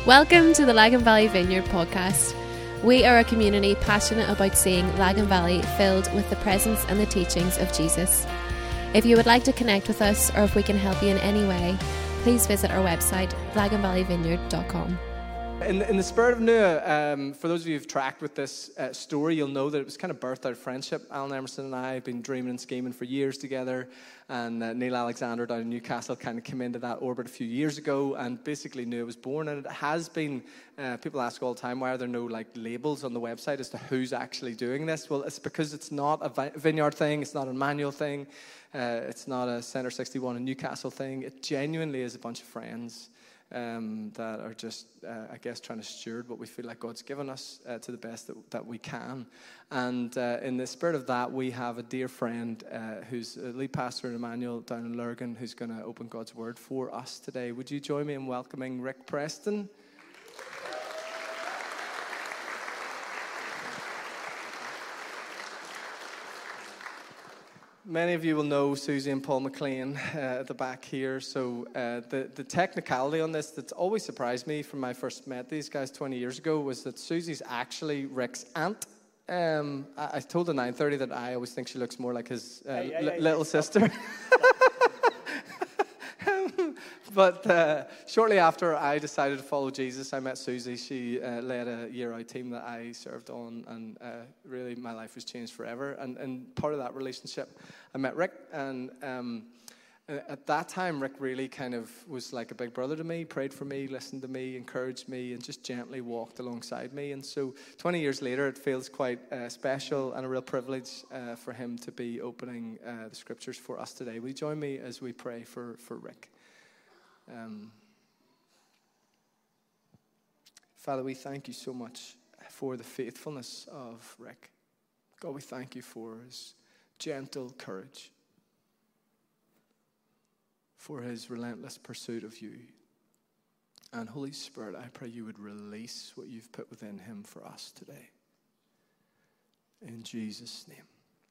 Welcome to the Lagan Valley Vineyard podcast. We are a community passionate about seeing Lagan Valley filled with the presence and the teachings of Jesus. If you would like to connect with us or if we can help you in any way, please visit our website, laganvalleyvineyard.com. In the spirit of Nua, for those of you who've tracked with this story, you'll know that it was kind of birthed out of friendship. Alan Emerson and I have been dreaming and scheming for years together, and Neil Alexander down in Newcastle kind of came into that orbit a few years ago, and basically Nua was born. And it has been, people ask all the time, why are there no labels on the website as to who's actually doing this? Well, it's because it's not a Vineyard thing, it's not a Manual thing, it's not a Centre 61 in Newcastle thing. It genuinely is a bunch of friends that are just, I guess, trying to steward what we feel like God's given us to the best that we can. And in the spirit of that, we have a dear friend who's a lead pastor in Emmanuel down in Lurgan, who's going to open God's Word for us today. Would you join me in welcoming Rick Preston? Many of you will know Susie and Paul McLean at the back here. So the technicality on this that's always surprised me from when I first met these guys 20 years ago was that Susie's actually Rick's aunt. I told the 9:30 that I always think she looks more like his little sister. But shortly after I decided to follow Jesus, I met Susie. She led a year-out team that I served on, and really my life was changed forever. And part of that relationship, I met Rick, and at that time, Rick really kind of was like a big brother to me, prayed for me, listened to me, encouraged me, and just gently walked alongside me. And so 20 years later, it feels quite special and a real privilege for him to be opening the scriptures for us today. Will you join me as we pray for Rick? Father, we thank you so much for the faithfulness of Rick. God, we thank you for his gentle courage, for his relentless pursuit of you. And Holy Spirit, I pray you would release what you've put within him for us today. In Jesus' name,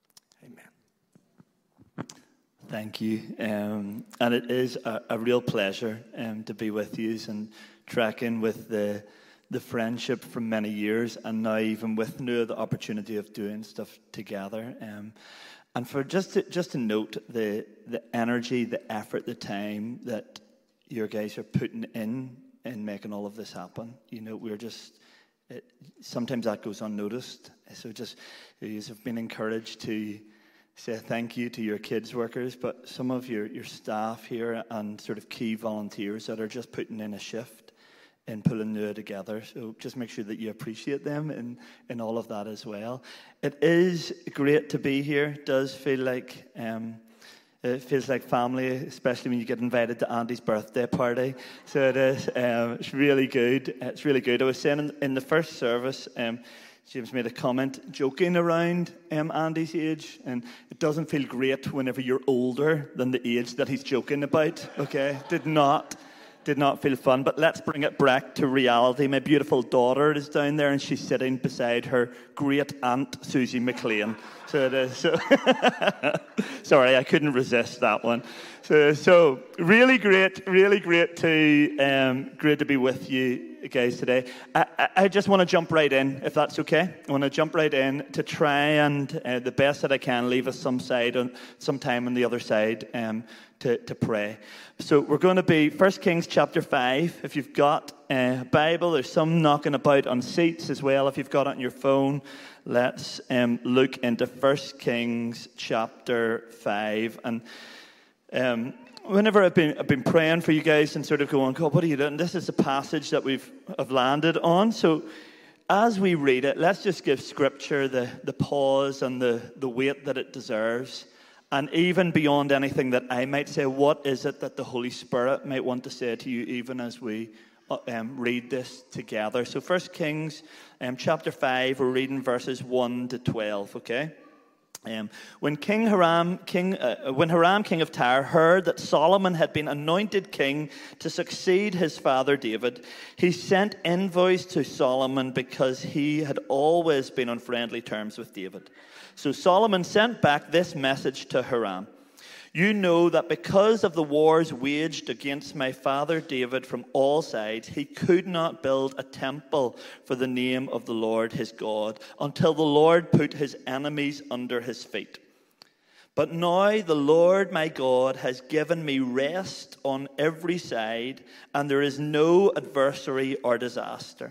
amen. Thank you. And it is a real pleasure to be with you and tracking with the friendship from many years, and now even with Nua, the opportunity of doing stuff together. And for just to note the energy, the effort, the time that your guys are putting in making all of this happen. You know, sometimes that goes unnoticed. So just, you have been encouraged to say thank you to your kids workers, but some of your staff here and sort of key volunteers that are just putting in a shift and pulling Nua together. So just make sure that you appreciate them in all of that as well. It is great to be here. It does feel like it feels like family, especially when you get invited to Andy's birthday party. So it is. It's really good. It's really good. I was saying in the first service, James made a comment joking around Andy's age, and it doesn't feel great whenever you're older than the age that he's joking about, okay? Did not feel fun, but let's bring it back to reality. My beautiful daughter is down there, and she's sitting beside her great aunt, Susie McLean. So it is. So sorry, I couldn't resist that one. So really great to be with you guys today. I just want to jump right in, if that's okay. I want to jump right in to try and the best that I can leave us some time on the other side to pray. So we're going to be 1 Kings chapter 5. If you've got a Bible, there's some knocking about on seats as well. If you've got it on your phone, let's look into 1 Kings chapter 5. And whenever I've been praying for you guys and sort of going, God, what are you doing? This is the passage that I've landed on. So as we read it, let's just give Scripture the pause and the weight that it deserves. And even beyond anything that I might say, what is it that the Holy Spirit might want to say to you even as we read this together? So 1 Kings chapter 5, we're reading verses 1 to 12, okay? When Hiram, king of Tyre, heard that Solomon had been anointed king to succeed his father David, he sent envoys to Solomon because he had always been on friendly terms with David. So Solomon sent back this message to Hiram: You know that because of the wars waged against my father David from all sides, he could not build a temple for the name of the Lord his God until the Lord put his enemies under his feet. But now the Lord my God has given me rest on every side, and there is no adversary or disaster.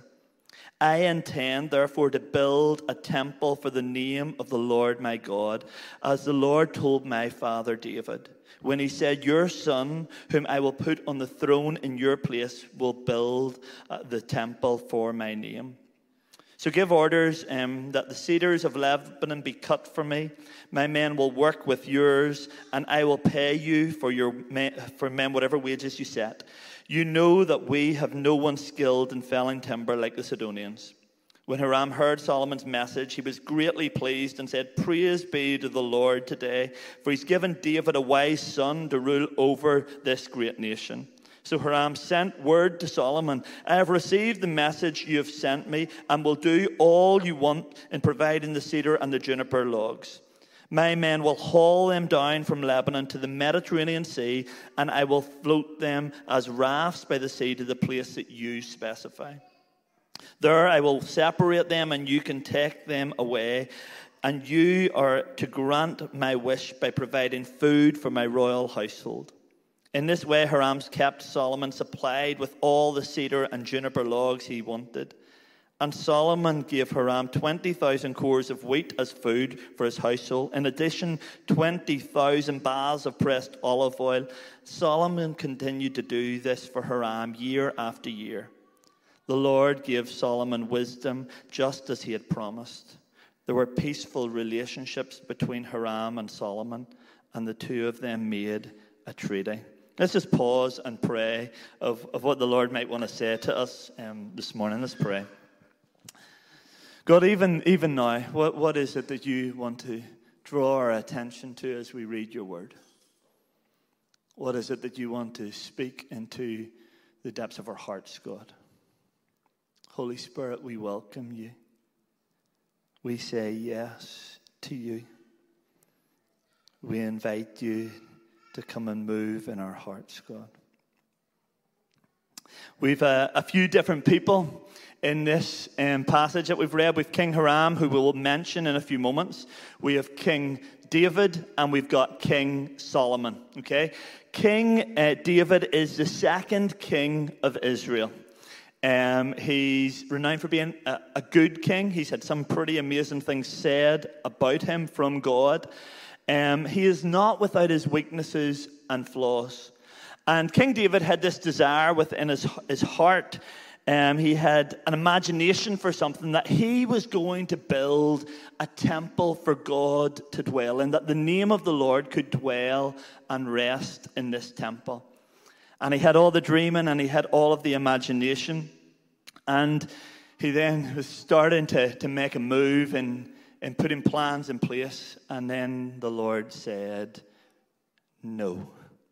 I intend, therefore, to build a temple for the name of the Lord my God, as the Lord told my father David, when he said, your son, whom I will put on the throne in your place, will build the temple for my name. So give orders that the cedars of Lebanon be cut for me. My men will work with yours, and I will pay you for men whatever wages you set. You know that we have no one skilled in felling timber like the Sidonians. When Hiram heard Solomon's message, he was greatly pleased and said, praise be to the Lord today, for he's given David a wise son to rule over this great nation. So Hiram sent word to Solomon, I have received the message you have sent me, and will do all you want in providing the cedar and the juniper logs. My men will haul them down from Lebanon to the Mediterranean Sea, and I will float them as rafts by the sea to the place that you specify. There I will separate them, and you can take them away. And you are to grant my wish by providing food for my royal household. In this way, Hiram kept Solomon supplied with all the cedar and juniper logs he wanted. And Solomon gave Hiram 20,000 cores of wheat as food for his household. In addition, 20,000 baths of pressed olive oil. Solomon continued to do this for Hiram year after year. The Lord gave Solomon wisdom just as he had promised. There were peaceful relationships between Hiram and Solomon, and the two of them made a treaty. Let's just pause and pray of what the Lord might want to say to us this morning. Let's pray. God, even now, what is it that you want to draw our attention to as we read your word? What is it that you want to speak into the depths of our hearts, God? Holy Spirit, we welcome you. We say yes to you. We invite you to come and move in our hearts, God. We've a few different people in this passage that we've read. We've King Hiram, who we will mention in a few moments. We have King David, and we've got King Solomon. Okay, King David is the second king of Israel. He's renowned for being a good king. He's had some pretty amazing things said about him from God. He is not without his weaknesses and flaws. And King David had this desire within his heart. He had an imagination for something, that he was going to build a temple for God to dwell in, that the name of the Lord could dwell and rest in this temple. And he had all the dreaming, and he had all of the imagination. And he then was starting to make a move and putting plans in place. And then the Lord said, no.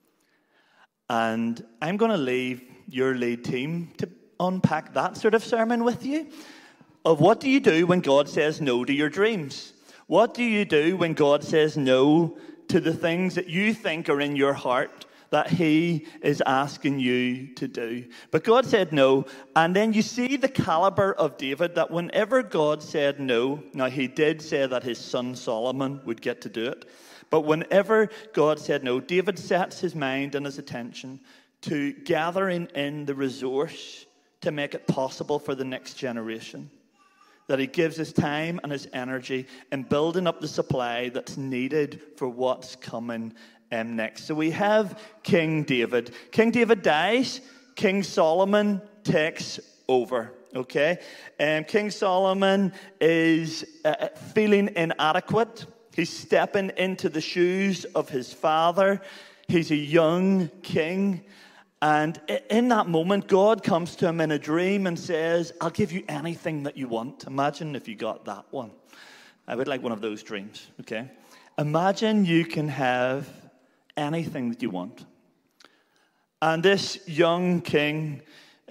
And I'm going to leave your lead team to unpack that sort of sermon with you. Of what do you do when God says no to your dreams? What do you do when God says no to the things that you think are in your heart that he is asking you to do? But God said no, and then you see the caliber of David, that whenever God said no, now he did say that his son Solomon would get to do it, but whenever God said no, David sets his mind and his attention to gathering in the resource to make it possible for the next generation. That he gives his time and his energy in building up the supply that's needed for what's coming next. So we have King David. King David dies. King Solomon takes over. Okay? King Solomon is feeling inadequate. He's stepping into the shoes of his father. He's a young king. And in that moment, God comes to him in a dream and says, I'll give you anything that you want. Imagine if you got that one. I would like one of those dreams, okay? Imagine you can have anything that you want. And this young king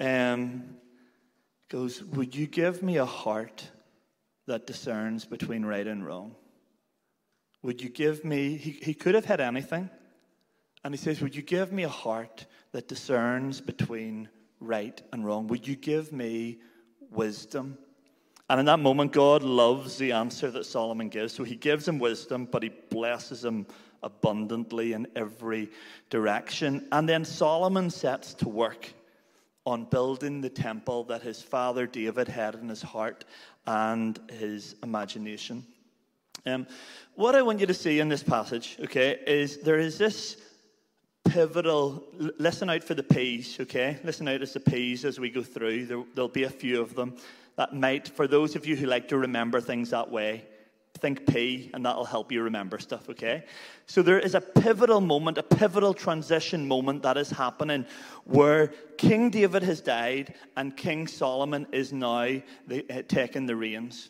goes, would you give me a heart that discerns between right and wrong? Would you give me, he could have had anything. And he says, would you give me a heart that discerns between right and wrong? Would you give me wisdom? And in that moment, God loves the answer that Solomon gives. So he gives him wisdom, but he blesses him abundantly in every direction. And then Solomon sets to work on building the temple that his father David had in his heart and his imagination. What I want you to see in this passage, okay, is there is this pivotal, listen out for the P's, okay? Listen out as the P's as we go through. There'll be a few of them that might, for those of you who like to remember things that way, think P, and that'll help you remember stuff, okay? So there is a pivotal moment, a pivotal transition moment that is happening where King David has died and King Solomon is now taking the reins.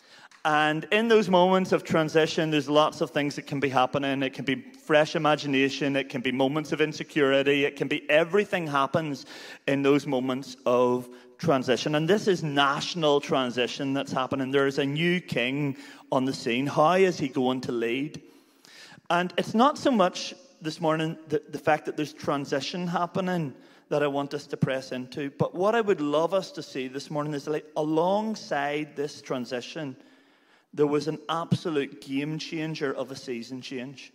And in those moments of transition, there's lots of things that can be happening. It can be fresh imagination. It can be moments of insecurity. It can be everything happens in those moments of transition. And this is national transition that's happening. There is a new king on the scene. How is he going to lead? And it's not so much this morning the fact that there's transition happening that I want us to press into. But what I would love us to see this morning is like alongside this transition, there was an absolute game changer of a season change.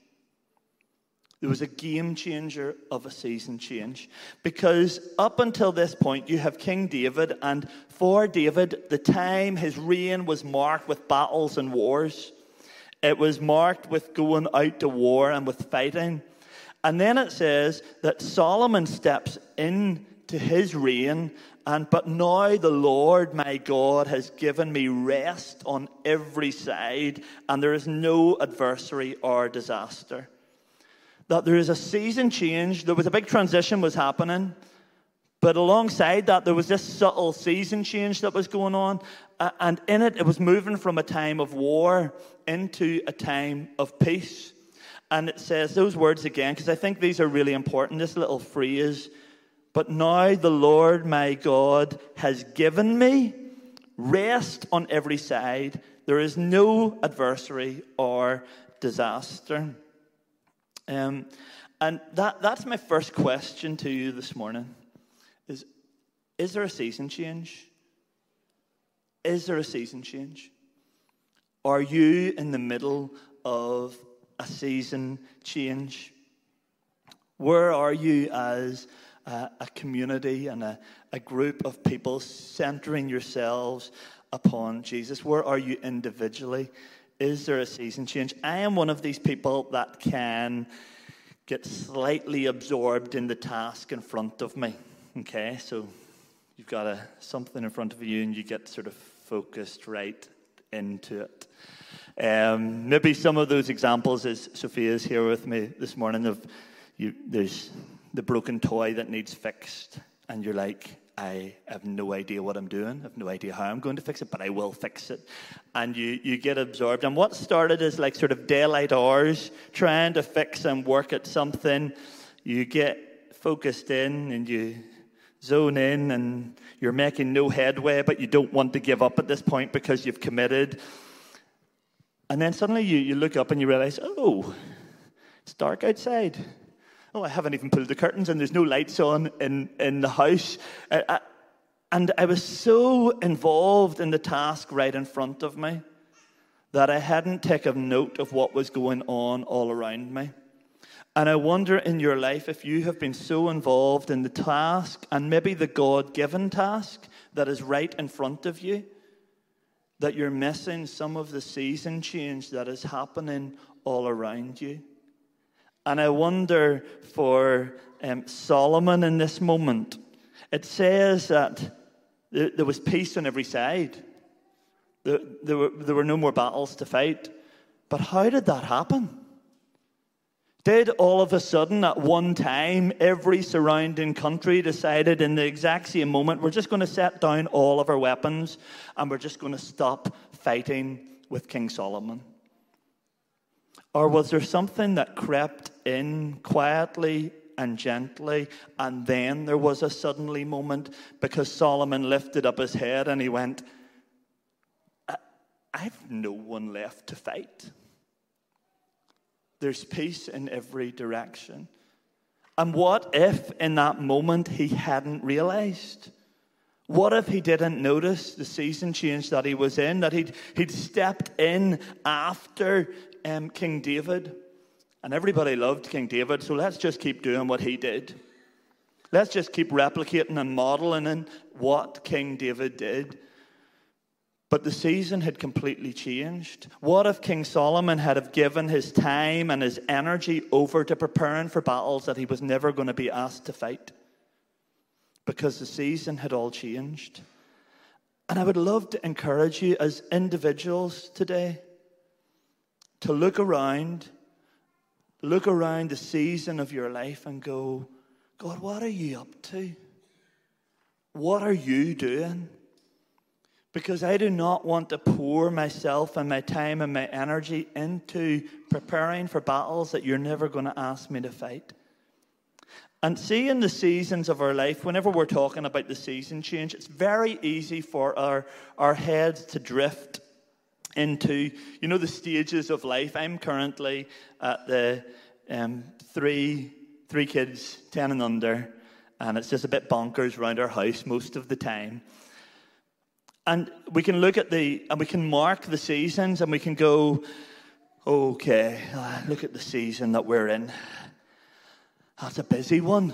There was a game changer of a season change. Because up until this point, you have King David, and for David, the time, his reign was marked with battles and wars. It was marked with going out to war and with fighting. And then it says that Solomon steps into his reign, but now the Lord my God has given me rest on every side, and there is no adversary or disaster. That there is a season change. There was a big transition was happening, but alongside that there was this subtle season change that was going on, and in it was moving from a time of war into a time of peace. And it says those words again, because I think these are really important, this little phrase, but now the Lord my God has given me rest on every side. There is no adversary or disaster. And that's my first question to you this morning. Is there a season change? Is there a season change? Are you in the middle of a season change? Where are you as a community and a group of people centering yourselves upon Jesus? Where are you individually? Is there a season change? I am one of these people that can get slightly absorbed in the task in front of me. Okay, so you've got something in front of you and you get sort of focused right into it. Maybe some of those examples, as Sophia's here with me this morning, there's the broken toy that needs fixed, and you're like, I have no idea what I'm doing. I have no idea how I'm going to fix it, but I will fix it. And you get absorbed. And what started as like sort of daylight hours, trying to fix and work at something, you get focused in and you zone in and you're making no headway, but you don't want to give up at this point because you've committed. And then suddenly you look up and you realize, oh, it's dark outside. Oh, I haven't even pulled the curtains and there's no lights on in the house. And I was so involved in the task right in front of me that I hadn't taken note of what was going on all around me. And I wonder in your life if you have been so involved in the task and maybe the God-given task that is right in front of you that you're missing some of the season change that is happening all around you. And I wonder for Solomon in this moment, it says that there was peace on every side. There were no more battles to fight. But how did that happen? Did all of a sudden at one time every surrounding country decided in the exact same moment, we're just going to set down all of our weapons and we're just going to stop fighting with King Solomon? Or was there something that crept in quietly and gently, and then there was a suddenly moment because Solomon lifted up his head and he went, I've no one left to fight. There's peace in every direction. And what if in that moment he hadn't realized? What if he didn't notice the season change that he was in, that he'd stepped in after King David? And everybody loved King David, so let's just keep doing what he did. Let's just keep replicating and modeling what King David did. But the season had completely changed. What if King Solomon had have given his time and his energy over to preparing for battles that he was never going to be asked to fight? Because the season had all changed. And I would love to encourage you as individuals today to look around the season of your life and go, God, what are you up to? What are you doing? Because I do not want to pour myself and my time and my energy into preparing for battles that you're never going to ask me to fight. And see, in the seasons of our life, whenever we're talking about the season change, it's very easy for our heads to drift into, the stages of life. I'm currently at the three kids, 10 and under, and it's just a bit bonkers around our house most of the time. And we can look at and we can mark the seasons, and we can go, okay, look at the season that we're in. That's a busy one.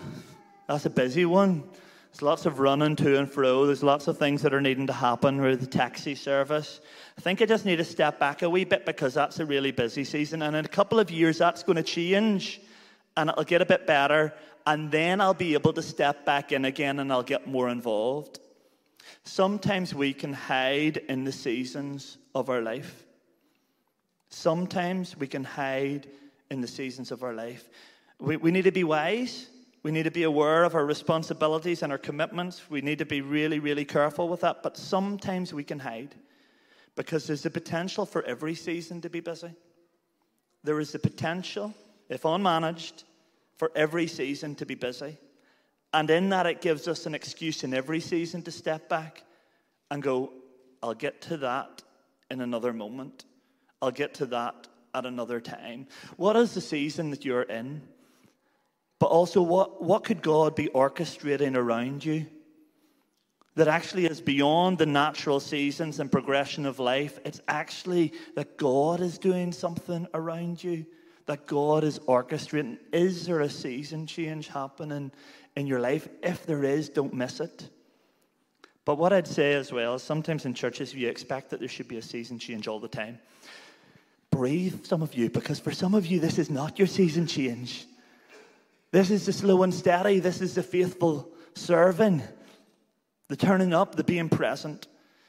There's lots of running to and fro. There's lots of things that are needing to happen with the taxi service. I think I just need to step back a wee bit because that's a really busy season. And in a couple of years, that's going to change, and it'll get a bit better. And then I'll be able to step back in again, and I'll get more involved. Sometimes we can hide in the seasons of our life. Sometimes we can hide in the seasons of our life. We need to be wise. We need to be aware of our responsibilities and our commitments. We need to be really, really careful with that. But sometimes we can hide because there's the potential for every season to be busy. There is the potential, if unmanaged, for every season to be busy. And in that, it gives us an excuse in every season to step back and go, I'll get to that in another moment. I'll get to that at another time. What is the season that you're in? But also, what could God be orchestrating around you that actually is beyond the natural seasons and progression of life? It's actually that God is doing something around you, that God is orchestrating. Is there a season change happening in your life? If there is, don't miss it. But what I'd say as well is sometimes in churches you expect that there should be a season change all the time. Breathe, some of you, because for some of you this is not your season change. This is the slow and steady. This is the faithful serving, the turning up, the being present.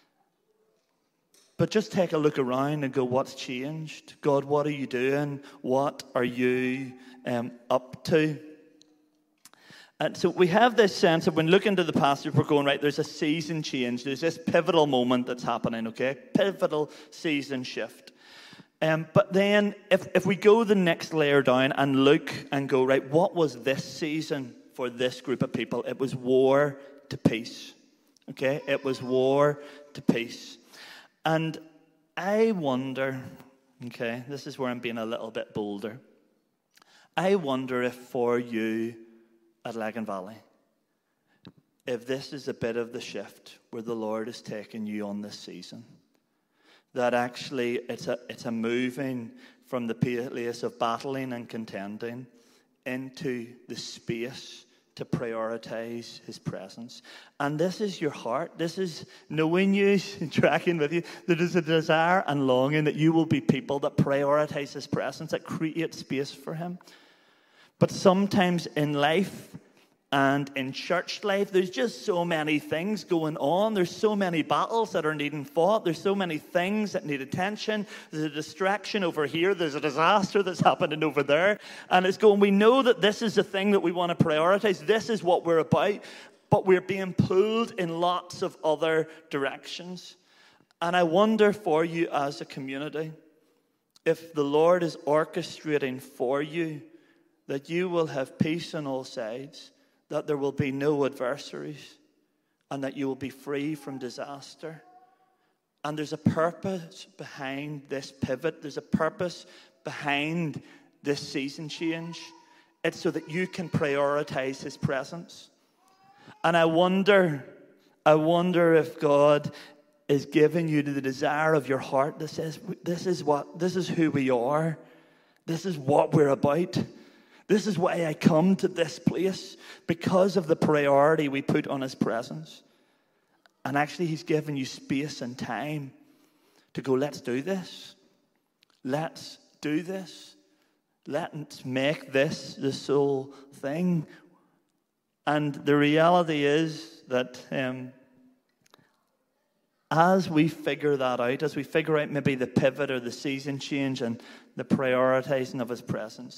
But just take a look around and go, what's changed? God, what are you doing? What are you up to? And so we have this sense of when looking to the passage, we're going, right, there's a season change. There's this pivotal moment that's happening, okay? Pivotal season shift. But then if we go the next layer down and look and go, right, what was this season for this group of people? It was war to peace, okay? It was war to peace. And I wonder, okay, this is where I'm being a little bit bolder. I wonder if for you at Lagan Valley, if this is a bit of the shift where the Lord is taking you on this season, that actually it's a moving from the place of battling and contending into the space to prioritize his presence. And this is your heart. This is knowing you and tracking with you. There is a desire and longing that you will be people that prioritize his presence, that create space for him. But sometimes in life and in church life, there's just so many things going on. There's so many battles that are needing fought. There's so many things that need attention. There's a distraction over here. There's a disaster that's happening over there. And it's going, we know that this is the thing that we want to prioritize. This is what we're about. But we're being pulled in lots of other directions. And I wonder for you as a community, if the Lord is orchestrating for you, that you will have peace on all sides, that there will be no adversaries, and that you will be free from disaster. And there's a purpose behind this pivot. There's a purpose behind this season change. It's so that you can prioritize his presence. And I wonder if God is giving you the desire of your heart that says, this is who we are. This is what we're about. This is why I come to this place, because of the priority we put on his presence. And actually, he's given you space and time to go, let's do this. Let's do this. Let's make this the sole thing. And the reality is that as we figure that out, as we figure out maybe the pivot or the season change and the prioritizing of his presence,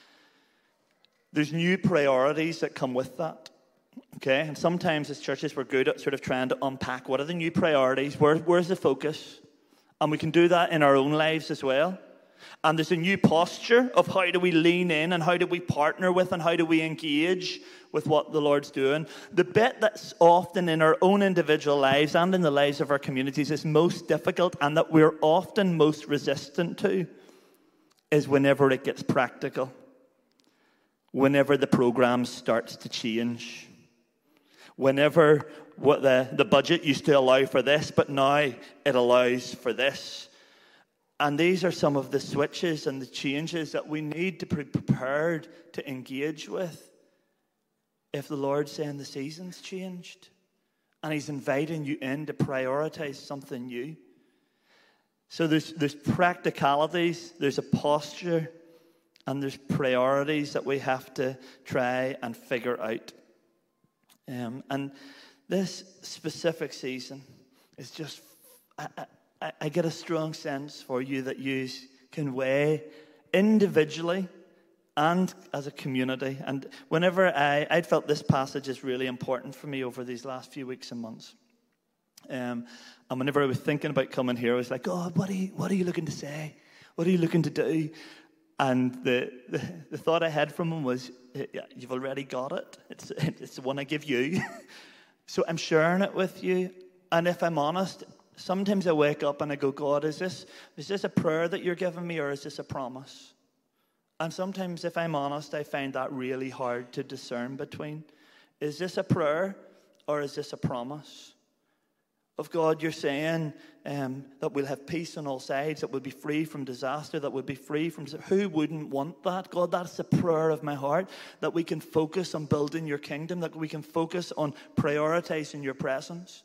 there's new priorities that come with that. Okay? And sometimes as churches, we're good at sort of trying to unpack what are the new priorities, where's the focus? And we can do that in our own lives as well. And there's a new posture of how do we lean in and how do we partner with and how do we engage with what the Lord's doing. The bit that's often in our own individual lives and in the lives of our communities is most difficult and that we're often most resistant to is whenever it gets practical. Whenever the program starts to change. Whenever what the budget used to allow for this, but now it allows for this. And these are some of the switches and the changes that we need to be prepared to engage with. If the Lord's saying the season's changed and he's inviting you in to prioritize something new. So there's practicalities, there's a posture, and there's priorities that we have to try and figure out. And this specific season is just, I get a strong sense for you that you can weigh individually and as a community. And whenever I'd felt this passage is really important for me over these last few weeks and months. And whenever I was thinking about coming here, I was like, God, what are you looking to say? What are you looking to do? And the thought I had from him was, yeah, you've already got it. It's the one I give you. So I'm sharing it with you. And if I'm honest, sometimes I wake up and I go, God, is this a prayer that you're giving me or is this a promise? And sometimes, if I'm honest, I find that really hard to discern between. Is this a prayer or is this a promise? Of God, you're saying that we'll have peace on all sides, that we'll be free from disaster, that we'll be free from... Who wouldn't want that? God, that's the prayer of my heart, that we can focus on building your kingdom, that we can focus on prioritizing your presence.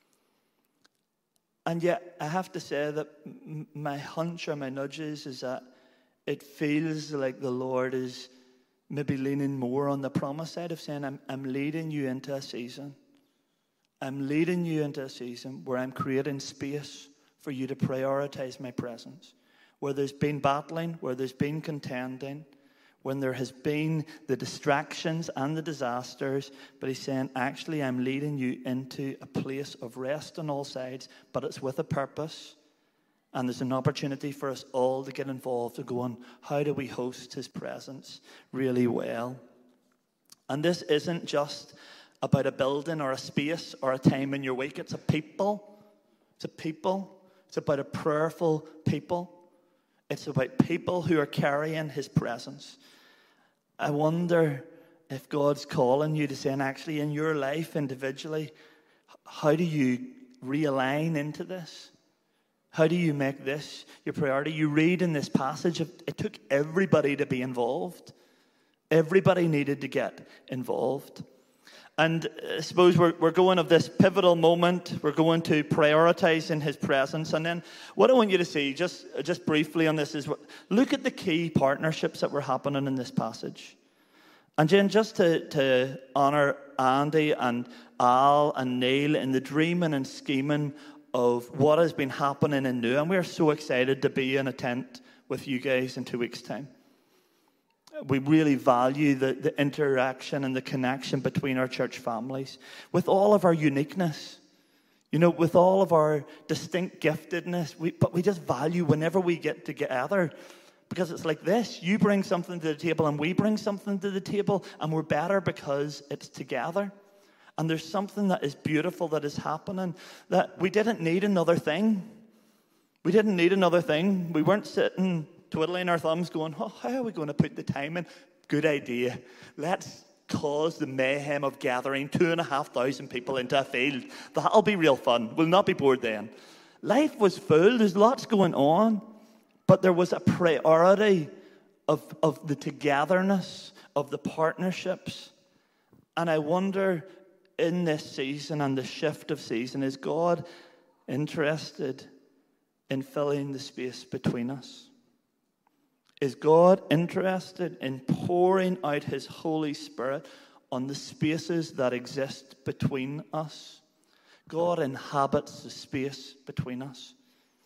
And yet, I have to say that my hunch or my nudges is that it feels like the Lord is maybe leaning more on the promise side of saying, I'm leading you into a season. I'm leading you into a season where I'm creating space for you to prioritize my presence. Where there's been battling, where there's been contending, when there has been the distractions and the disasters. But he's saying, actually, I'm leading you into a place of rest on all sides, but it's with a purpose. And there's an opportunity for us all to get involved, to go on, how do we host his presence really well? And this isn't just about a building or a space or a time in your week. It's a people. It's a people. It's about a prayerful people. It's about people who are carrying his presence. I wonder if God's calling you to say, and actually in your life individually, how do you realign into this? How do you make this your priority? You read in this passage, it took everybody to be involved. Everybody needed to get involved. And I suppose we're going of this pivotal moment. We're going to prioritize in his presence. And then what I want you to see, just briefly on this, is look at the key partnerships that were happening in this passage. And Jen, just to honour Andy and Al and Neil in the dreaming and scheming of what has been happening in New. And we're so excited to be in a tent with you guys in 2 weeks' time. We really value the interaction and the connection between our church families. With all of our uniqueness, with all of our distinct giftedness, but we just value whenever we get together. Because it's like this, you bring something to the table and we bring something to the table, and we're better because it's together. And there's something that is beautiful that is happening, that we didn't need another thing. We didn't need another thing. We weren't sitting twiddling our thumbs going, oh, how are we going to put the time in? good idea. Let's cause the mayhem of gathering 2,500 people into a field. That'll be real fun. We'll not be bored then. Life was full. There's lots going on. But there was a priority of the togetherness, of the partnerships. And I wonder, in this season and the shift of season, is God interested in filling the space between us? Is God interested in pouring out his Holy Spirit on the spaces that exist between us? God inhabits the space between us.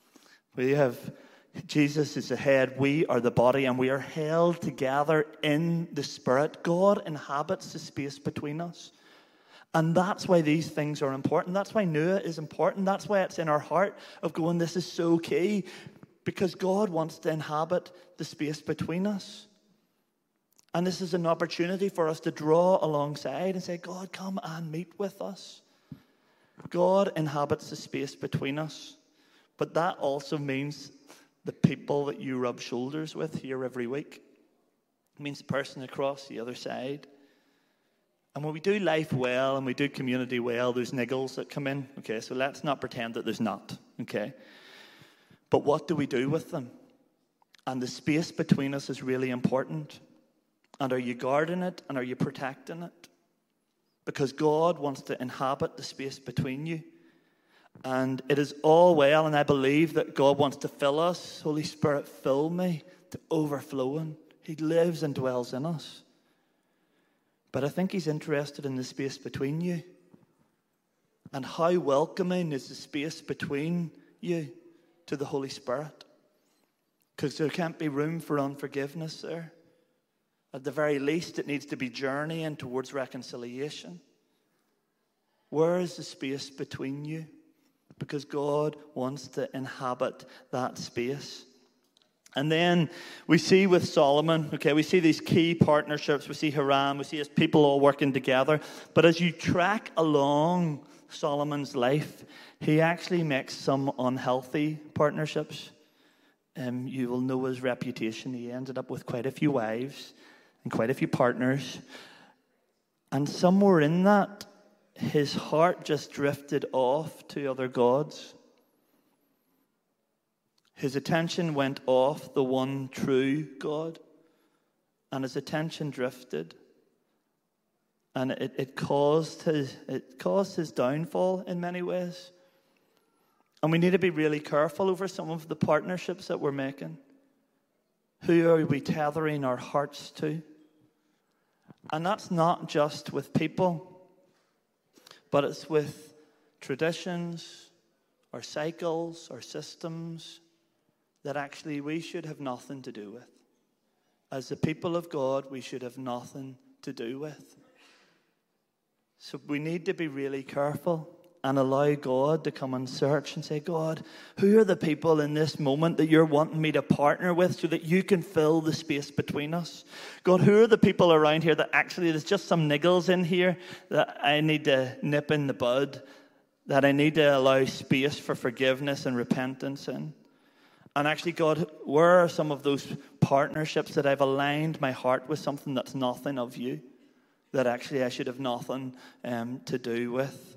Jesus is the head, we are the body, and we are held together in the Spirit. God inhabits the space between us. And that's why these things are important. That's why Nua is important. That's why it's in our heart of going, this is so key. Because God wants to inhabit the space between us. And this is an opportunity for us to draw alongside and say, God, come and meet with us. God inhabits the space between us. But that also means the people that you rub shoulders with here every week. It means the person across the other side. And when we do life well and we do community well, there's niggles that come in. Okay, so let's not pretend that there's not. Okay. But what do we do with them? And the space between us is really important. And are you guarding it and are you protecting it? Because God wants to inhabit the space between you. And it is all well, and I believe that God wants to fill us. Holy Spirit, fill me to overflowing. He lives and dwells in us. But I think he's interested in the space between you. And how welcoming is the space between you to the Holy Spirit? Because there can't be room for unforgiveness there. At the very least, it needs to be journeying towards reconciliation. Where is the space between you? Because God wants to inhabit that space. And then we see with Solomon, okay, we see these key partnerships. We see Hiram, we see his people all working together. But as you track along Solomon's life, he actually makes some unhealthy partnerships. You will know his reputation. He ended up with quite a few wives and quite a few partners. And somewhere in that, his heart just drifted off to other gods. His attention went off the one true God. And his attention drifted. And it caused his downfall in many ways. And we need to be really careful over some of the partnerships that we're making. Who are we tethering our hearts to? And that's not just with people, but it's with traditions, our cycles, our systems, that actually we should have nothing to do with. As the people of God, we should have nothing to do with. So we need to be really careful and allow God to come and search and say, God, who are the people in this moment that you're wanting me to partner with so that you can fill the space between us? God, who are the people around here that actually there's just some niggles in here that I need to nip in the bud, that I need to allow space for forgiveness and repentance in? And actually, God, where are some of those partnerships that I've aligned my heart with something that's nothing of you, that actually I should have nothing to do with?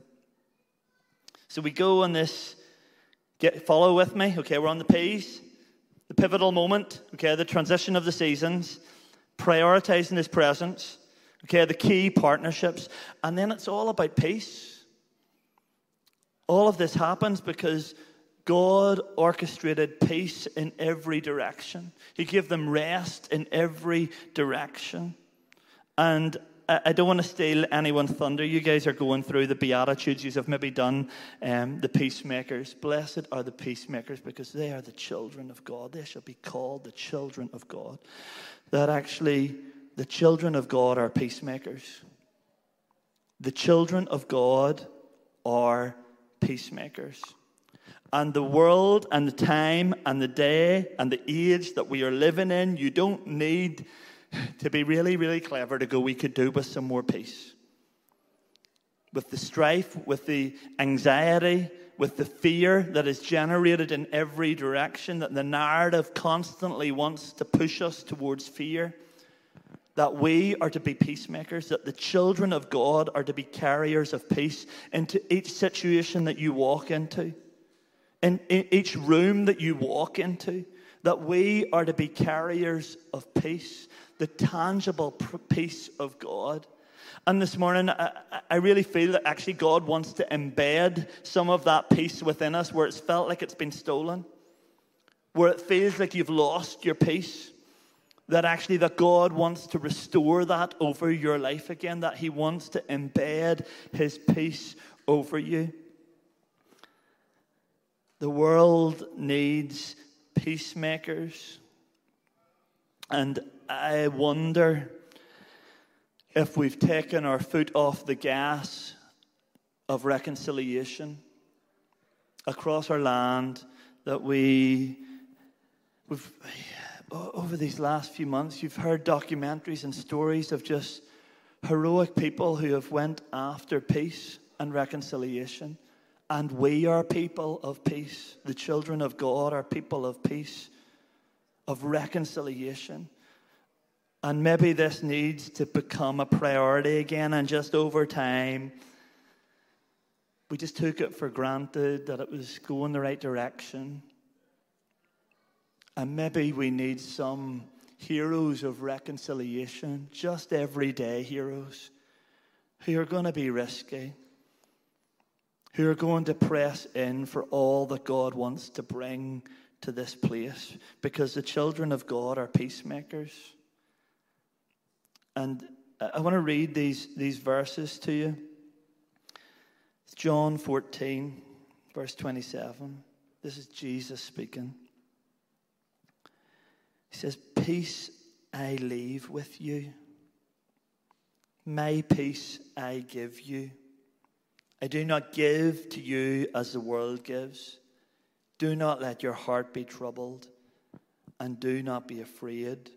So we go on this, follow with me, okay, we're on the P's, the pivotal moment, okay, the transition of the seasons, prioritizing his presence, okay, the key partnerships, and then it's all about peace. All of this happens because God orchestrated peace in every direction. He gave them rest in every direction. And I don't want to steal anyone's thunder. You guys are going through the Beatitudes. You have maybe done the peacemakers. Blessed are the peacemakers because they are the children of God. They shall be called the children of God. That actually the children of God are peacemakers. The children of God are peacemakers. And the world and the time and the day and the age that we are living in, you don't need to be really, really clever to go, we could do with some more peace. With the strife, with the anxiety, with the fear that is generated in every direction, that the narrative constantly wants to push us towards fear, that we are to be peacemakers, that the children of God are to be carriers of peace into each situation that you walk into, in each room that you walk into, that we are to be carriers of peace, the tangible peace of God. And this morning, I really feel that actually God wants to embed some of that peace within us where it's felt like it's been stolen, where it feels like you've lost your peace, that God wants to restore that over your life again, that he wants to embed his peace over you. The world needs peacemakers. And I wonder if we've taken our foot off the gas of reconciliation across our land, that we've over these last few months, you've heard documentaries and stories of just heroic people who have went after peace and reconciliation. And we are people of peace. The children of God are people of peace, of reconciliation. And maybe this needs to become a priority again. And just over time, we just took it for granted that it was going the right direction. And maybe we need some heroes of reconciliation, just everyday heroes, who are going to be risky, who are going to press in for all that God wants to bring to this place, because the children of God are peacemakers. And I want to read these verses to you. It's John 14, verse 27. This is Jesus speaking. He says, "Peace I leave with you. My peace I give you. I do not give to you as the world gives. Do not let your heart be troubled, and do not be afraid."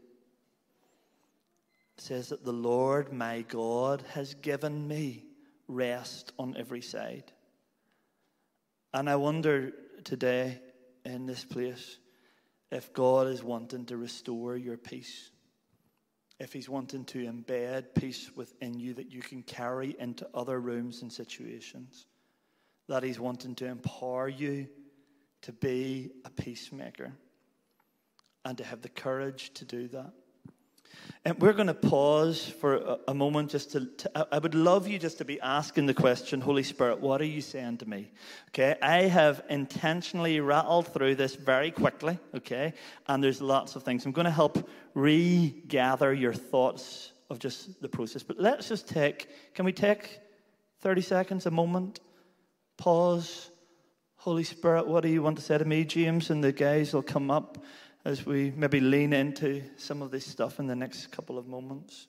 It says that the Lord my God has given me rest on every side. And I wonder today in this place if God is wanting to restore your peace, if he's wanting to embed peace within you that you can carry into other rooms and situations, that he's wanting to empower you to be a peacemaker and to have the courage to do that. And we're going to pause for a moment just I would love you just to be asking the question, Holy Spirit, what are you saying to me? Okay, I have intentionally rattled through this very quickly, okay, and there's lots of things. I'm going to help regather your thoughts of just the process. But let's just can we take 30 seconds, a moment, pause. Holy Spirit, what do you want to say to me? James and the guys will come up as we maybe lean into some of this stuff in the next couple of moments.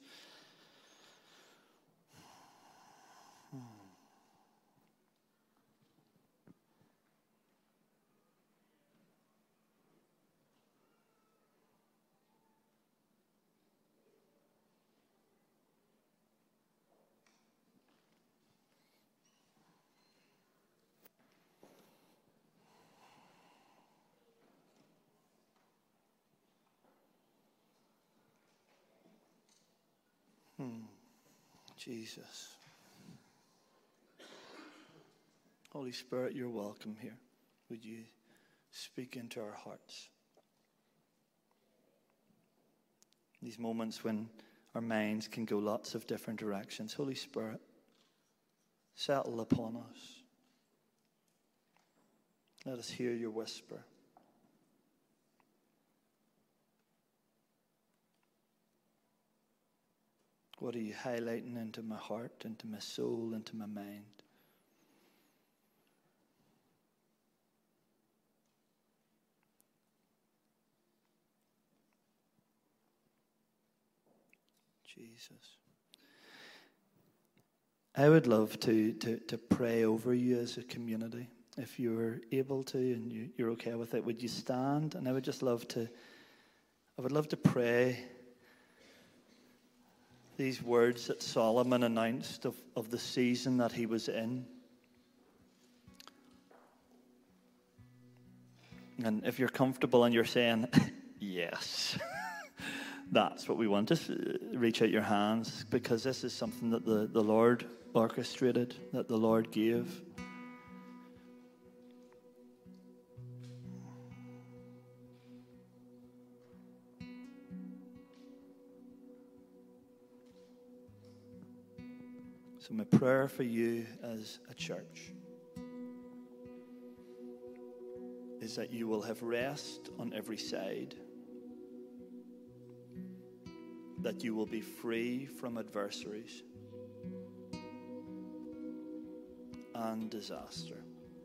Jesus. Holy Spirit, you're welcome here. Would you speak into our hearts? These moments when our minds can go lots of different directions. Holy Spirit, settle upon us. Let us hear your whisper. What are you highlighting into my heart, into my soul, into my mind? Jesus. I would love to pray over you as a community. If you're able to and you're okay with it, would you stand? And I would love to pray these words that Solomon announced of the season that he was in. And if you're comfortable and you're saying, yes, that's what we want. Just reach out your hands, because this is something that the Lord orchestrated, that the Lord gave. So my prayer for you as a church is that you will have rest on every side, that you will be free from adversaries and disaster.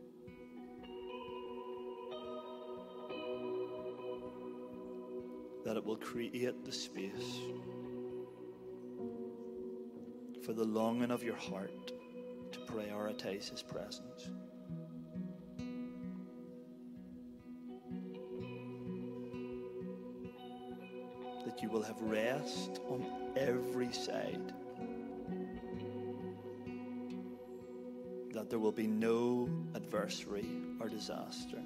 That it will create the space for the longing of your heart to prioritize His presence. That you will have rest on every side. That there will be no adversary or disaster.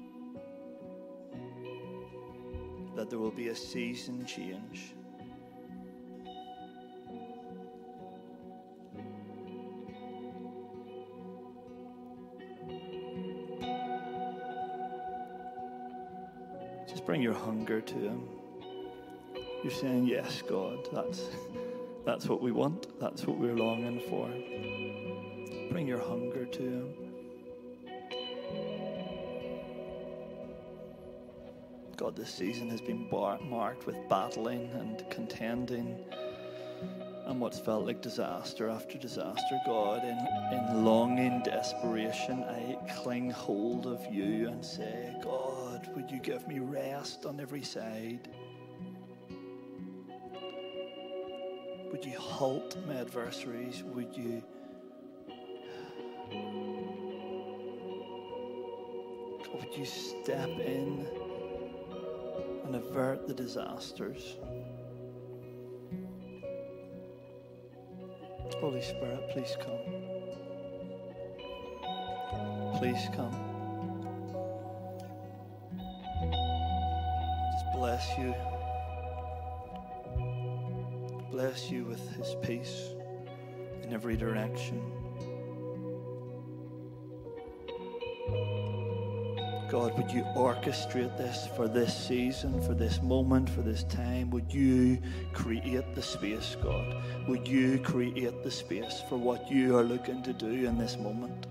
That there will be a season change. Just bring your hunger to Him. You're saying, yes, God, that's what we want. That's what we're longing for. Bring your hunger to Him. God, this season has been marked with battling and contending and what's felt like disaster after disaster. God, in longing desperation, I cling hold of You and say, God, would You give me rest on every side? Would You halt my adversaries? Would You step in and avert the disasters? Holy Spirit, please come. Please come. Just bless You. Bless You with His peace in every direction. God, would You orchestrate this for this season, for this moment, for this time? Would You create the space, God? Would You create the space for what You are looking to do in this moment?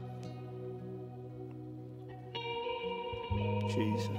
Jesus.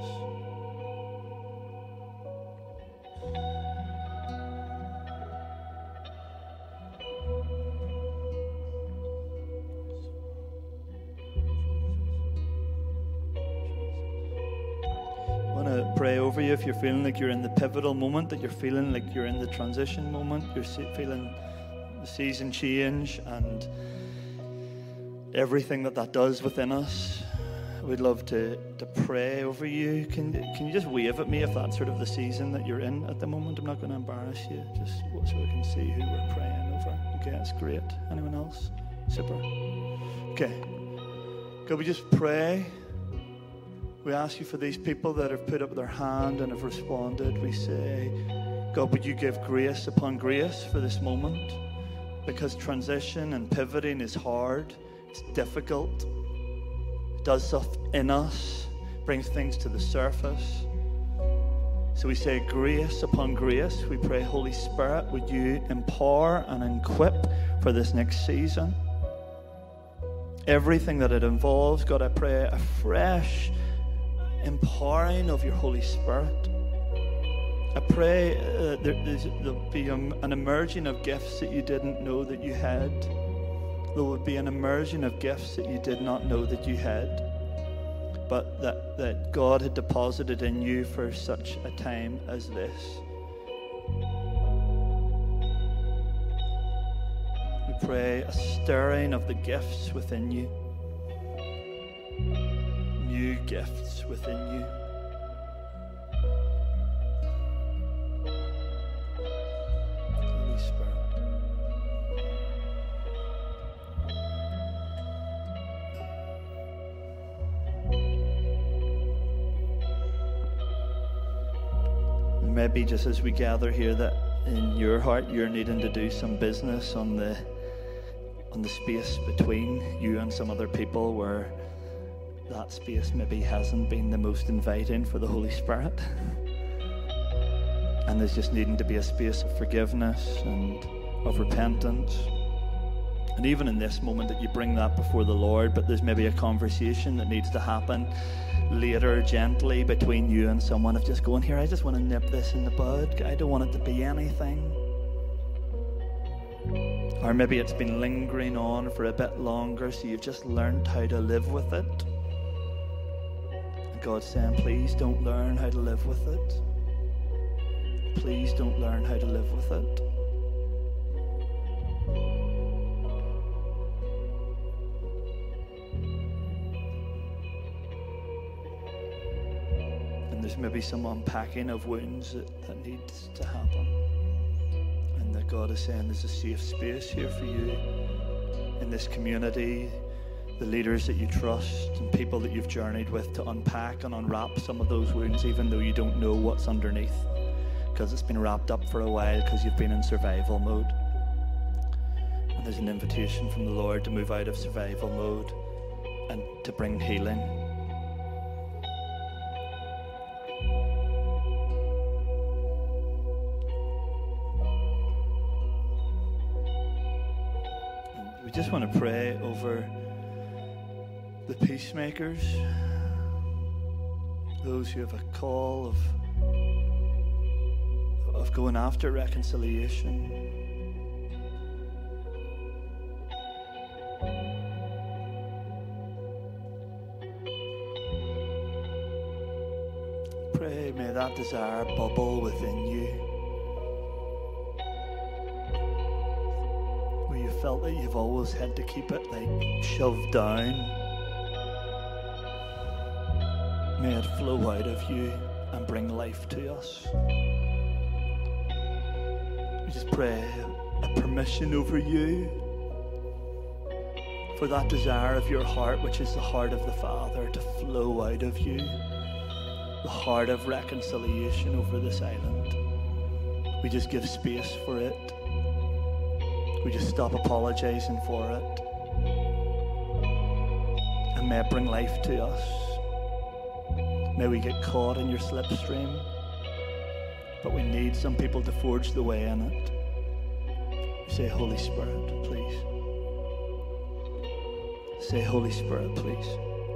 Pray over you if you're feeling like you're in the pivotal moment, that you're feeling like you're in the transition moment, you're feeling the season change and everything that does within us. We'd love to pray over you. Can you just wave at me if that's sort of the season that you're in at the moment? I'm not going to embarrass you, just so we can see who we're praying over. Okay, that's great. Anyone else? Super. Okay. Could we just pray? We ask You for these people that have put up their hand and have responded. We say, God, would You give grace upon grace for this moment? Because transition and pivoting is hard. It's difficult. It does stuff in us, brings things to the surface. So we say grace upon grace. We pray, Holy Spirit, would You empower and equip for this next season? Everything that it involves, God, I pray a fresh empowering of Your Holy Spirit. I pray there'll be an emerging of gifts that You didn't know that you had. There would be an emerging of gifts that you did not know that you had, but that God had deposited in you for such a time as this. We pray a stirring of the gifts within you. New gifts within you. Holy Spirit. maybe just as we gather here that in your heart you're needing to do some business on the space between you and some other people, where that space maybe hasn't been the most inviting for the Holy Spirit. And there's just needing to be a space of forgiveness and of repentance. And even in this moment that you bring that before the Lord, but there's maybe a conversation that needs to happen later, gently, between you and someone, of just going, here, I just want to nip this in the bud. I don't want it to be anything. Or maybe it's been lingering on for a bit longer, so you've just learned how to live with it. And God's saying, please don't learn how to live with it. Please don't learn how to live with it. And there's maybe some unpacking of wounds that needs to happen. And that God is saying there's a safe space here for you in this community, the leaders that you trust and people that you've journeyed with, to unpack and unwrap some of those wounds, even though you don't know what's underneath, because it's been wrapped up for a while because you've been in survival mode. And there's an invitation from the Lord to move out of survival mode and to bring healing. And we just want to pray over the peacemakers, those who have a call of going after reconciliation. Pray, may that desire bubble within you, where you felt that you've always had to keep it like shoved down. May it flow out of you and bring life to us. We just pray a permission over you for that desire of your heart, which is the heart of the Father, to flow out of you. The heart of reconciliation over this island. We just give space for it. We just stop apologizing for it. And may it bring life to us. May we get caught in your slipstream. But we need some people to forge the way in it. We say, Holy Spirit, please. Say, Holy Spirit, please.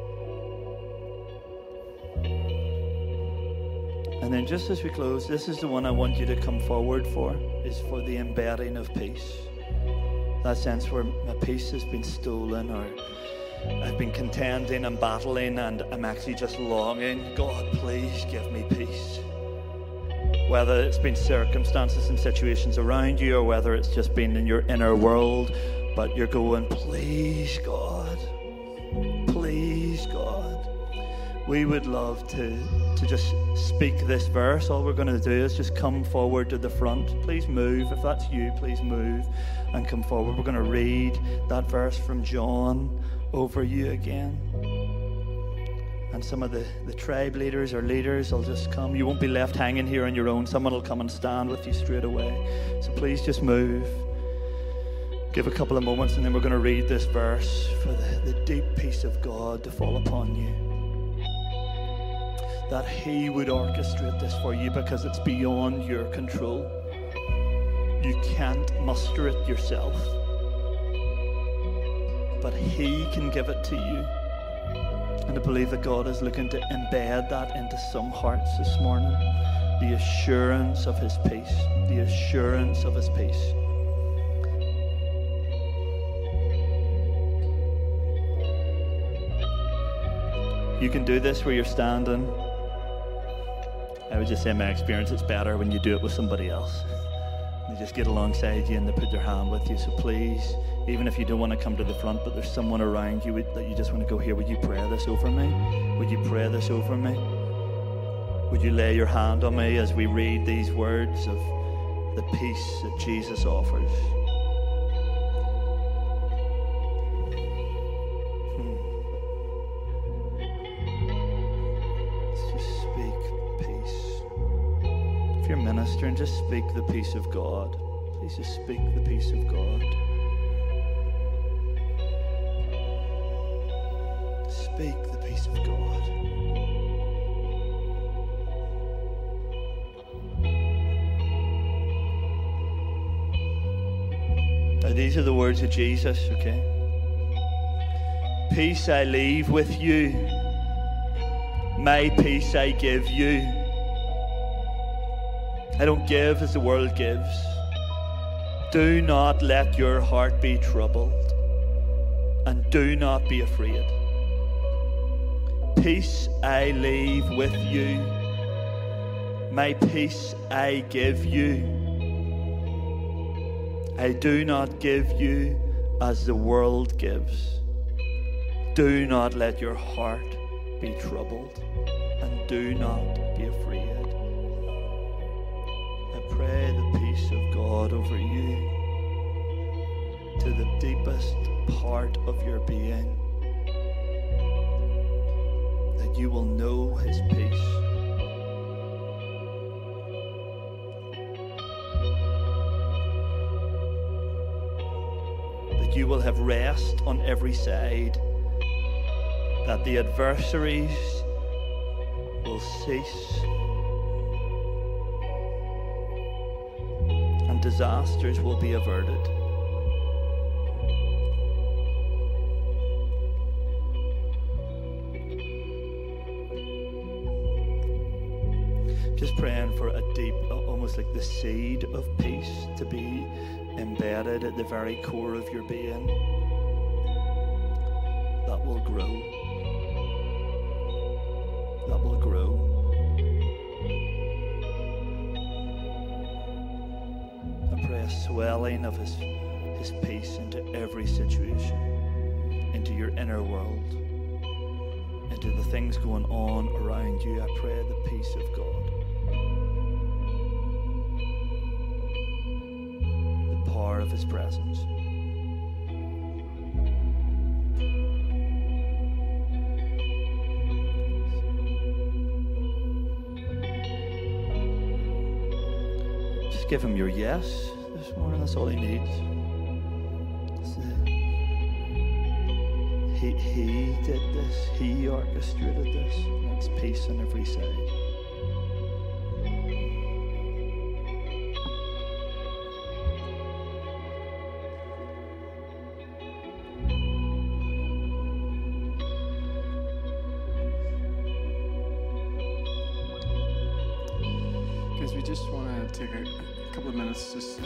And then just as we close, this is the one I want you to come forward for, is for the embedding of peace. That sense where my peace has been stolen, or I've been contending and battling, and I'm actually just longing, God, please give me peace. Whether it's been circumstances and situations around you, or whether it's just been in your inner world, but you're going, please, God, please, God. We would love to just speak this verse. All we're going to do is just come forward to the front. Please move. If that's you, please move and come forward. We're going to read that verse from John over you again. And some of the tribe leaders or leaders will just come. You won't be left hanging here on your own. Someone will come and stand with you straight away. So please just move. Give a couple of moments, and then we're going to read this verse for the deep peace of God to fall upon you. That He would orchestrate this for you, because it's beyond your control. You can't muster it yourself. But He can give it to you. And I believe that God is looking to embed that into some hearts this morning. The assurance of His peace. The assurance of His peace. You can do this where you're standing. I would just say, in my experience, it's better when you do it with somebody else. They just get alongside you and they put their hand with you. So please, even if you don't want to come to the front, but there's someone around you that you just want to go, here, would you pray this over me? Would you pray this over me? Would you lay your hand on me as we read these words of the peace that Jesus offers? Your ministering, just speak the peace of God. Please just speak the peace of God. Speak the peace of God. Now, these are the words of Jesus, okay? Peace I leave with you. My peace I give you. I don't give as the world gives. Do not let your heart be troubled, and do not be afraid. Peace I leave with you. My peace I give you. I do not give you as the world gives. Do not let your heart be troubled, and do not be afraid. I pray the peace of God over you to the deepest part of your being, that you will know His peace. That you will have rest on every side, that the adversaries will cease, and disasters will be averted. Just praying for a deep, almost like the seed of peace to be embedded at the very core of your being. That will grow. That will grow. I pray a swelling of His peace into every situation, into your inner world, into the things going on around you. I pray the peace of God. The power of His presence. Give Him your yes this morning. That's all He needs. He did this. He orchestrated this. And it's peace on every side. Guys, we just want to take a couple of minutes, just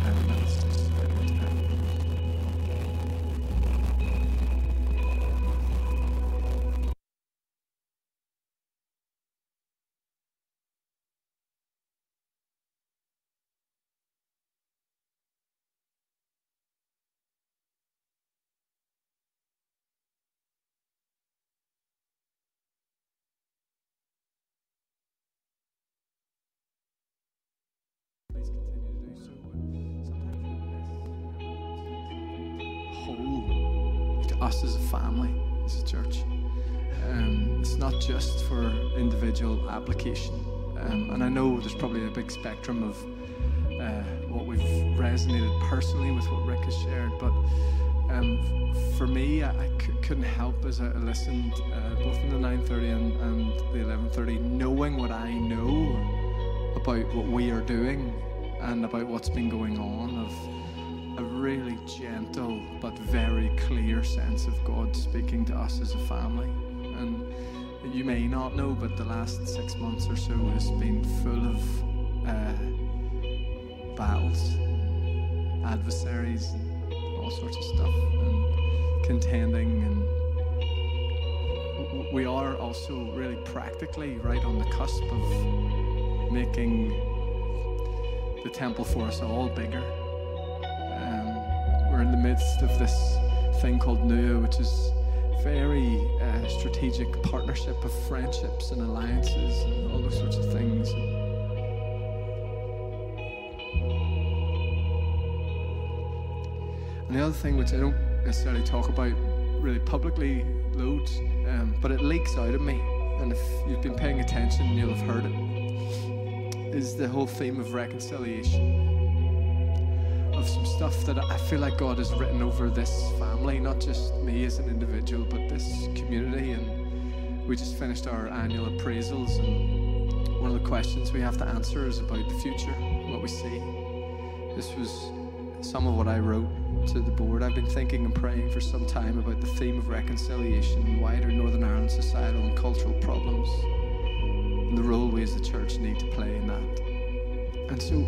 please continue to do so. Whole to us as a family, as a church. It's not just for individual application. And I know there's probably a big spectrum of what we've resonated personally with what Rick has shared, but for me, I couldn't help as I listened both in the 9:30 and the 11:30, knowing what I know about what we are doing and about what's been going on, of a really gentle but very clear sense of God speaking to us as a family. And you may not know, but the last 6 months or so has been full of battles, adversaries, and all sorts of stuff, and contending. And we are also really practically right on the cusp of making the temple for us all bigger. We're in the midst of this thing called Nua, which is very strategic partnership of friendships and alliances and all those sorts of things. And the other thing, which I don't necessarily talk about really publicly loads, but it leaks out of me, and if you've been paying attention, you'll have heard it, is the whole theme of reconciliation, of some stuff that I feel like God has written over this family, not just me as an individual, but this community. And we just finished our annual appraisals, and one of the questions we have to answer is about the future, what we see. This was some of what I wrote to the board. I've been thinking and praying for some time about the theme of reconciliation and wider Northern Ireland societal and cultural problems, and the role we as the church need to play in that. And so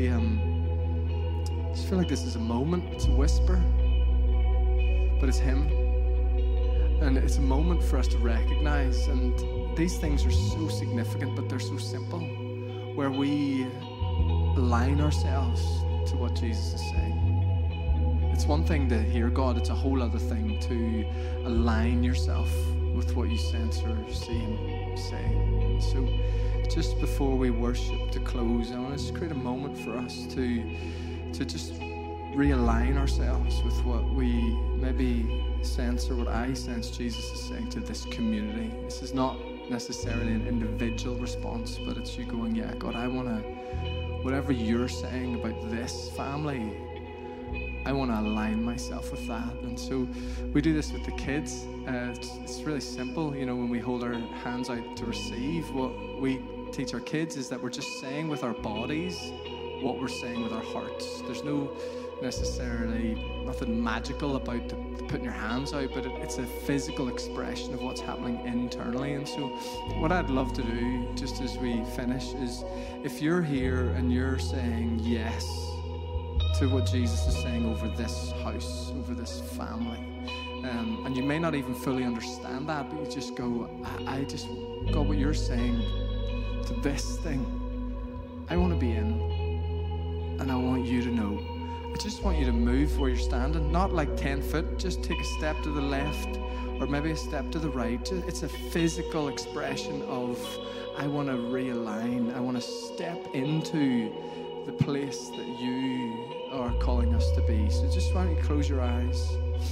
I just feel like this is a moment. It's a whisper, but it's Him. And it's a moment for us to recognize, and these things are so significant, but they're so simple, where we align ourselves to what Jesus is saying. It's one thing to hear God, it's a whole other thing to align yourself with what you sense or see Him saying. So just before we worship to close, I want to just create a moment for us to just realign ourselves with what we maybe sense, or what I sense Jesus is saying to this community. This is not necessarily an individual response, but it's you going, yeah, God, I want to, whatever you're saying about this family, I want to align myself with that. And so we do this with the kids. It's really simple. You know, when we hold our hands out to receive, what we teach our kids is that we're just saying with our bodies what we're saying with our hearts. There's no necessarily nothing magical about putting your hands out, but it's a physical expression of what's happening internally. And so what I'd love to do, just as we finish, is if you're here and you're saying yes to what Jesus is saying over this house, over this family, and you may not even fully understand that, but you just go, I just got what you're saying to this thing. I want to be in, and I want you to know. I just want you to move where you're standing, not like 10 foot, just take a step to the left or maybe a step to the right. It's a physical expression of, I want to realign. I want to step into the place that you are calling us to be. So just why don't you close your eyes.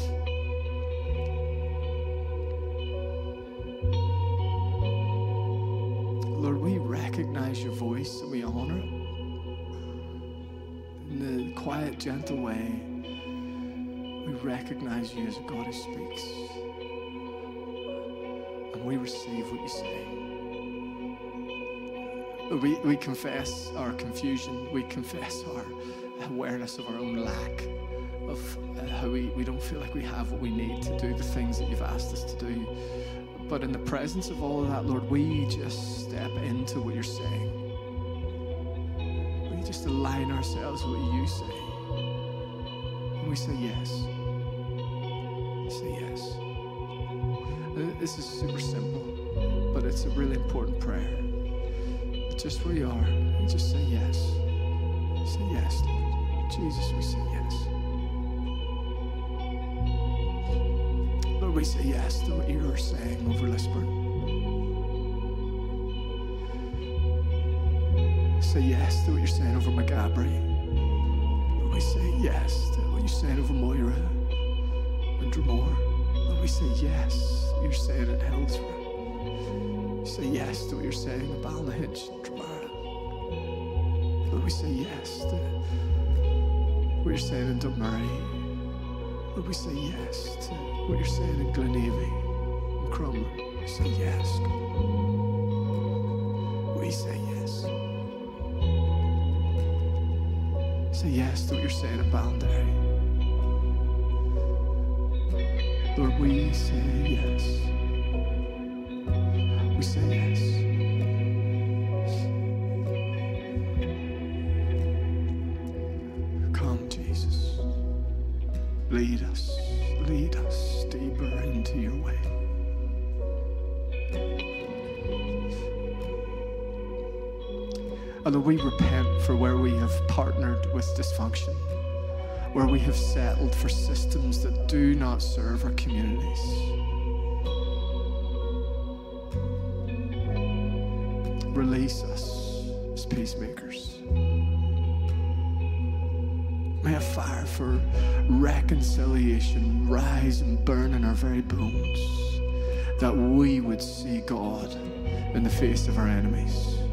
Lord, we recognize your voice and we honor it. In the quiet, gentle way, we recognize you as a God who speaks. And we receive what you say. We confess our confusion. We confess our awareness of our own lack, of how we don't feel like we have what we need to do the things that you've asked us to do. But in the presence of all of that, Lord, we just step into what you're saying. We just align ourselves with what you say. And we say yes. We say yes. This is super simple, but it's a really important prayer. Just where you are, you just say yes. Say yes, Lord. Jesus, we say yes. Lord, we say yes to what you're saying over Lisburn. Say yes to what you're saying over McGabry. Lord, we say yes to what you're saying over Moira and Drumore. Lord, we say yes to what you're saying at Hillsborough. Say yes to what you're saying at Balnahinch and Dromara. Lord, we say yes to what you're saying in Dunmurray. Lord, we say yes to what you're saying in Glenavy and Crumlin. We say yes, God. We say yes. Say yes to what you're saying in Ballinderry. Lord, we say yes. We say yes. Come, Jesus. Lead us deeper into your way. And Lord, we repent for where we have partnered with dysfunction, where we have settled for systems that do not serve our communities. Release us as peacemakers. May a fire for reconciliation rise and burn in our very bones, that we would see God in the face of our enemies.